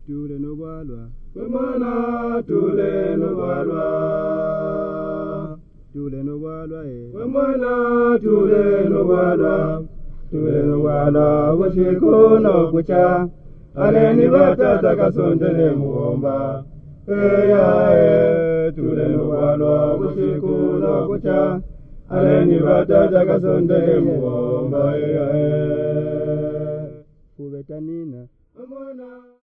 tule no balwa Wemwana tule no balwa tule no balwa Wemwana tule no balwa tule no balwa busiku no kucha aleni batata kasondele muomba tule no balwa busiku no kucha aleni batata kasondele muomba kubetanina Wemwana